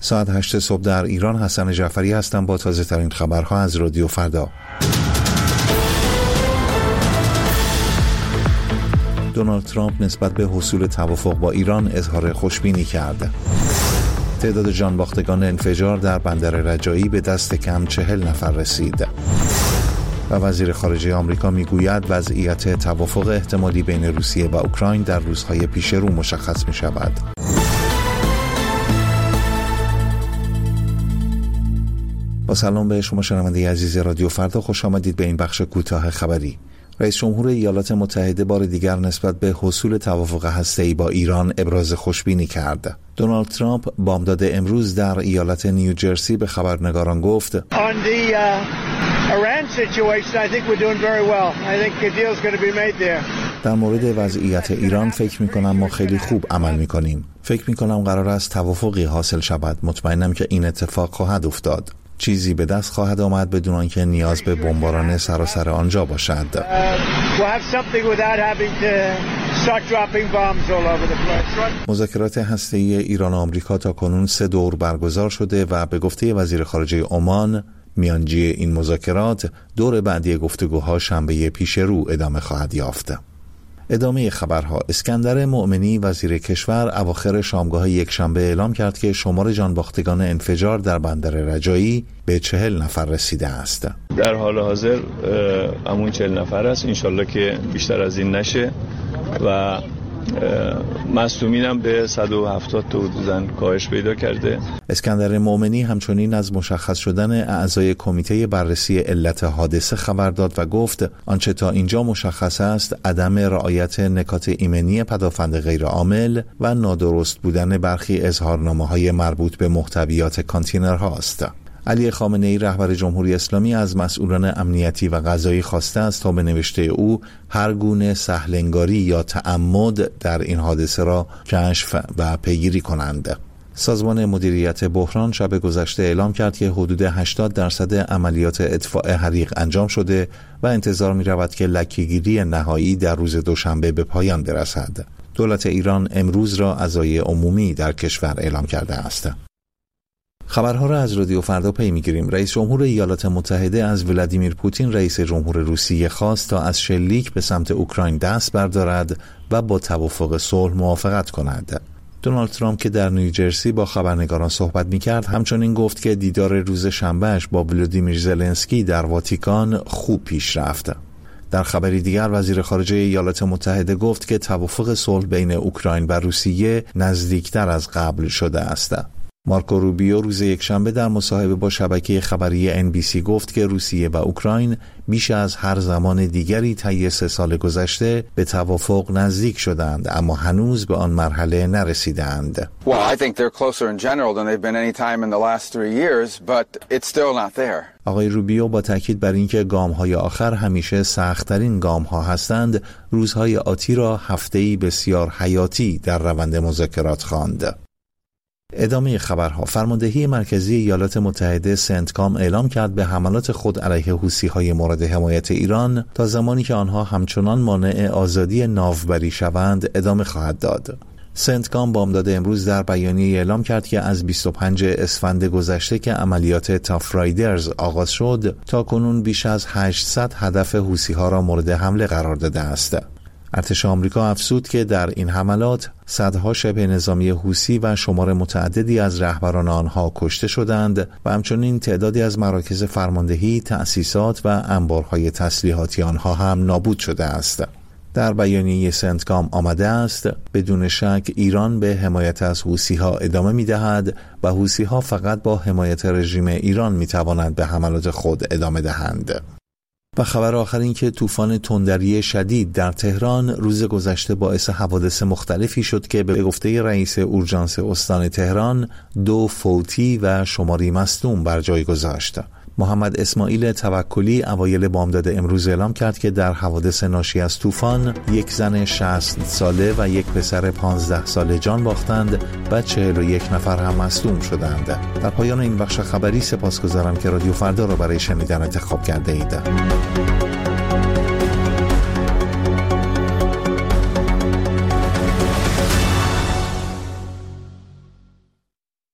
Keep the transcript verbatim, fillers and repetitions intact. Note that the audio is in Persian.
ساعت هشت صبح در ایران. حسن جعفری هستم با تازه ترین خبرها از رادیو فردا. دونالد ترامپ نسبت به حصول توافق با ایران اظهار خوشبینی کرد. تعداد جانباختگان انفجار در بندر رجایی به دست کم چهل نفر رسید. و وزیر خارجه آمریکا میگوید وضعیت توافق احتمالی بین روسیه و اوکراین در روزهای پیش رو مشخص می شود. با سلام به شما شنونده عزیز رادیو فردا، خوش آمدید به این بخش کوتاه خبری. رئیس جمهور ایالات متحده بار دیگر نسبت به حصول توافق هسته‌ای با ایران ابراز خوشبینی کرد. دونالد ترامپ بامداد امروز در ایالت نیوجرسی به خبرنگاران گفت: در مورد وضعیت ایران فکر می کنم ما خیلی خوب عمل می کنیم. فکر می کنم قرار است توافقی حاصل شود. مطمئنم که این اتفاق خواهد افتاد. چیزی به دست خواهد آمد بدون آنکه نیاز به بمباران سراسر آنجا باشد. مذاکرات هسته‌ای ایران و آمریکا تا کنون سه دور برگزار شده و به گفته وزیر خارجه عمان، میانجی این مذاکرات دور بعدی گفتگوها شنبه پیش رو ادامه خواهد یافت. ادامه خبرها: اسکندر مؤمنی وزیر کشور اواخر شامگاه یکشنبه اعلام کرد که شمار جانباختگان انفجار در بندر رجایی به چهل نفر رسیده است. در حال حاضر همون چهل نفر است، انشالله که بیشتر از این نشه و مصدومین هم به صد و هفتاد تا حدوداً کاهش پیدا کرده. اسکندر مؤمنی همچنین از مشخص شدن اعضای کمیته بررسی علت حادثه خبر داد و گفت آنچه تا اینجا مشخص است عدم رعایت نکات ایمنی پدافند غیرعامل و نادرست بودن برخی اظهارنامه‌های مربوط به محتویات کانتینرهاست. علی خامنه‌ای رهبر جمهوری اسلامی از مسئولان امنیتی و قضایی خواسته است تا به نوشته او هر گونه سهل‌انگاری یا تعمد در این حادثه را کشف و پیگیری کنند. سازمان مدیریت بحران شب گذشته اعلام کرد که حدود هشتاد درصد عملیات اطفاء حریق انجام شده و انتظار می رود که لکه‌گیری نهایی در روز دوشنبه به پایان برسد. دولت ایران امروز را عزای عمومی در کشور اعلام کرده است. خبرها را از رادیو فردا پی می‌گیریم. رئیس جمهور ایالات متحده از ولادیمیر پوتین رئیس جمهور روسیه خواست تا از شلیک به سمت اوکراین دست بردارد و با توافق صلح موافقت کند. دونالد ترامپ که در نیوجرسی با خبرنگاران صحبت می‌کرد همچنین گفت که دیدار روز شنبهش با ولادیمیر زلنسکی در واتیکان خوب پیش رفت. در خبری دیگر وزیر خارجه ایالات متحده گفت که توافق صلح بین اوکراین و روسیه نزدیکتر از قبل شده است. مارکو روبیو روز یکشنبه در مصاحبه با شبکه خبری ان بی سی گفت که روسیه و اوکراین بیش از هر زمان دیگری طی سه سال گذشته به توافق نزدیک شدند اما هنوز به آن مرحله نرسیدند. Well, I think they're closer in general than they've been any time in the last three years, but it's still not there. آقای روبیو با تاکید بر اینکه گام‌های آخر همیشه سخت‌ترین گام‌ها هستند، روزهای آتی را هفته‌ای بسیار حیاتی در روند مذاکرات خواند. ادامه خبرها: فرماندهی مرکزی ایالات متحده سنتکام اعلام کرد به حملات خود علیه حوثی‌های مورد حمایت ایران تا زمانی که آنها همچنان مانع آزادی ناوبری شوند ادامه خواهد داد. سنتکام بامداد امروز در بیانیه اعلام کرد که از بیست و پنجم اسفند گذشته که عملیات تاف رایدرز آغاز شد تا کنون بیش از هشتصد هدف حوثی‌ها را مورد حمله قرار داده است. ارتش آمریکا افزود که در این حملات صدها شبه نظامی حوثی و شمار متعددی از رهبران آنها کشته شدند و همچنین تعدادی از مراکز فرماندهی، تأسیسات و انبارهای تسلیحاتی آنها هم نابود شده است. در بیانیه سنتکام آمده است بدون شک ایران به حمایت از حوثی‌ها ادامه می‌دهد و حوثی‌ها فقط با حمایت رژیم ایران می‌توانند به حملات خود ادامه دهند. و خبر آخر این که طوفان تندری شدید در تهران روز گذشته باعث حوادث مختلفی شد که به گفته رئیس اورژانس استان تهران دو فوتی و شماری مصدوم بر جای گذاشت. محمد اسماعیل توکلی اوایل بامداد امروز اعلام کرد که در حوادث ناشی از طوفان یک زن شصت ساله و یک پسر پانزده ساله جان باختند و چهل و یک نفر هم مصدوم شدند. در پایان این بخش خبری سپاسگزارم که رادیو فردا را برای شنیدن انتخاب کرده اید.